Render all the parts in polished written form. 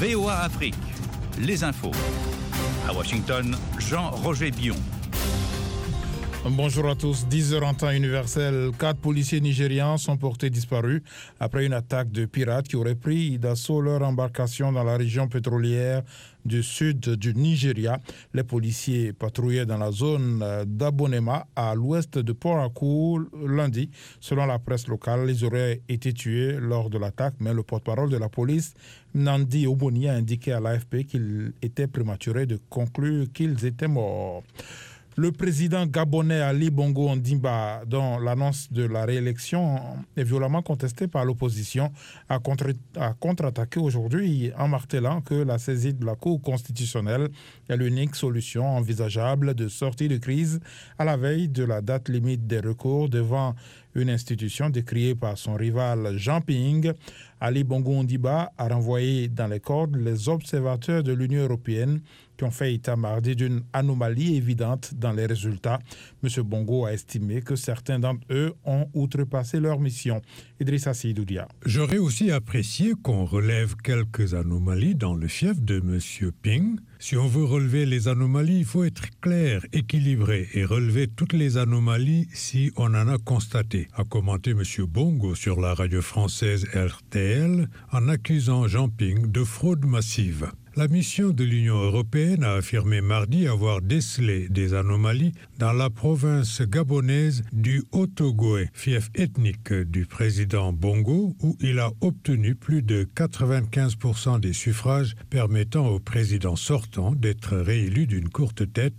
VOA Afrique, les infos. À Washington, Jean-Roger Bion. Bonjour à tous. 10h en temps universel. 4 policiers nigérians sont portés disparus après une attaque de pirates qui auraient pris d'assaut leur embarcation dans la région pétrolière du sud du Nigeria. Les policiers patrouillaient dans la zone d'Abonema à l'ouest de Port Harcourt lundi. Selon la presse locale, ils auraient été tués lors de l'attaque, mais le porte-parole de la police, Nandi Oboni, a indiqué à l'AFP qu'il était prématuré de conclure qu'ils étaient morts. Le président gabonais Ali Bongo Ondimba, dont l'annonce de la réélection est violemment contestée par l'opposition, a contre-attaqué aujourd'hui en martelant que la saisie de la Cour constitutionnelle est l'unique solution envisageable de sortie de crise à la veille de la date limite des recours devant une institution décriée par son rival Jean Ping. Ali Bongo Ondimba a renvoyé dans les cordes les observateurs de l'Union européenne qui ont fait état mardi d'une anomalie évidente dans les résultats. M. Bongo a estimé que certains d'entre eux ont outrepassé leur mission. Idrissa Seydoudia. J'aurais aussi apprécié qu'on relève quelques anomalies dans le fief de M. Ping. Si on veut relever les anomalies, il faut être clair, équilibré et relever toutes les anomalies si on en a constaté, a commenté M. Bongo sur la radio française RTL en accusant Jean Ping de fraude massive. La mission de l'Union européenne a affirmé mardi avoir décelé des anomalies dans la province gabonaise du Haut-Ogooué, fief ethnique du président Bongo, où il a obtenu plus de 95% des suffrages permettant au président sortant d'être réélu d'une courte tête,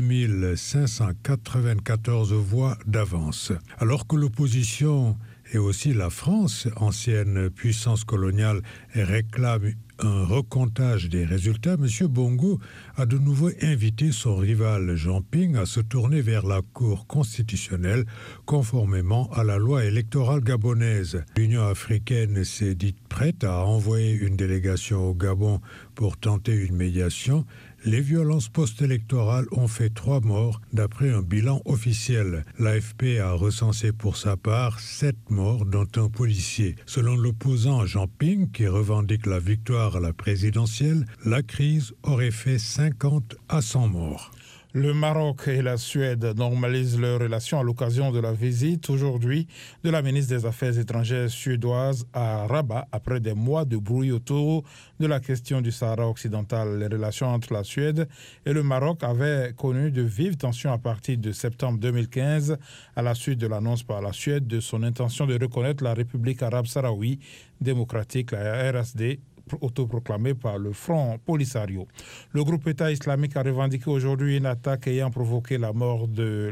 5594 voix d'avance. Alors que l'opposition et aussi la France, ancienne puissance coloniale, réclame un recomptage des résultats, M. Bongo a de nouveau invité son rival Jean Ping à se tourner vers la Cour constitutionnelle conformément à la loi électorale gabonaise. L'Union africaine s'est dite prête à envoyer une délégation au Gabon pour tenter une médiation. Les violences post-électorales ont fait 3 morts d'après un bilan officiel. L'AFP a recensé pour sa part 7 morts, dont un policier. Selon l'opposant Jean Ping, qui revendique la victoire à la présidentielle, la crise aurait fait 50 à 100 morts. Le Maroc et la Suède normalisent leurs relations à l'occasion de la visite aujourd'hui de la ministre des Affaires étrangères suédoise à Rabat après des mois de bruit autour de la question du Sahara occidental. Les relations entre la Suède et le Maroc avaient connu de vives tensions à partir de septembre 2015 à la suite de l'annonce par la Suède de son intention de reconnaître la République arabe sahraoui démocratique, la RSD, autoproclamé par le Front Polisario. Le groupe État islamique a revendiqué aujourd'hui une attaque ayant provoqué la mort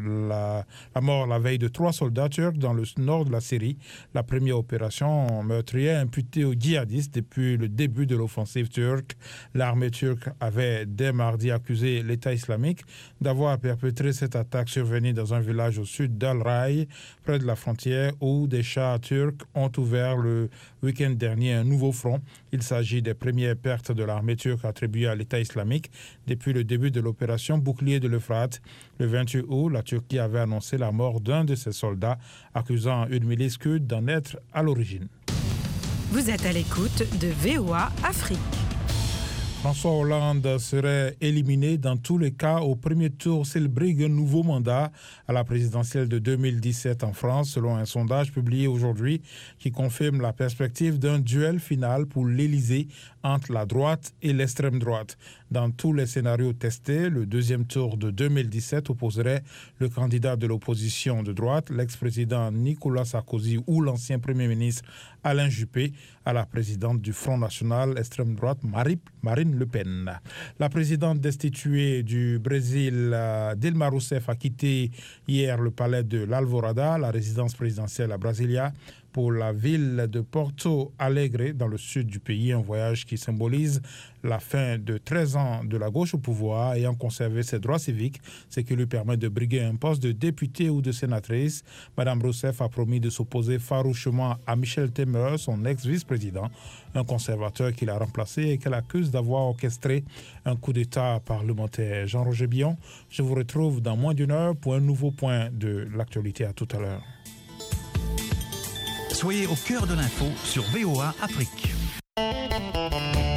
la veille de 3 soldats turcs dans le nord de la Syrie. La première opération meurtrière imputée aux djihadistes depuis le début de l'offensive turque. L'armée turque avait dès mardi accusé l'État islamique d'avoir perpétré cette attaque survenue dans un village au sud d'Al-Ray, près de la frontière, où des chars turcs ont ouvert le week-end dernier un nouveau front. Il s'agit des premières pertes de l'armée turque attribuées à l'État islamique depuis le début de l'opération Bouclier de l'Euphrate. Le 28 août, la Turquie avait annoncé la mort d'un de ses soldats, accusant une milice kurde d'en être à l'origine. Vous êtes à l'écoute de VOA Afrique. François Hollande serait éliminé dans tous les cas au premier tour s'il brigue un nouveau mandat à la présidentielle de 2017 en France, selon un sondage publié aujourd'hui qui confirme la perspective d'un duel final pour l'Élysée entre la droite et l'extrême droite. Dans tous les scénarios testés, le deuxième tour de 2017 opposerait le candidat de l'opposition de droite, l'ex-président Nicolas Sarkozy ou l'ancien premier ministre Alain Juppé, à la présidente du Front National extrême droite Marine Le Pen. La présidente destituée du Brésil, Dilma Rousseff, a quitté hier le palais de l'Alvorada, la résidence présidentielle à Brasilia, pour la ville de Porto Alegre, dans le sud du pays, un voyage qui symbolise la fin de 13 ans de la gauche au pouvoir, ayant conservé ses droits civiques, ce qui lui permet de briguer un poste de député ou de sénatrice. Madame Rousseff a promis de s'opposer farouchement à Michel Temer, son ex-vice-président, un conservateur qui l'a remplacé et qu'elle accuse d'avoir orchestré un coup d'État parlementaire. Jean-Roger Bion, je vous retrouve dans moins d'une heure pour un nouveau point de l'actualité. À tout à l'heure. Soyez au cœur de l'info sur VOA Afrique.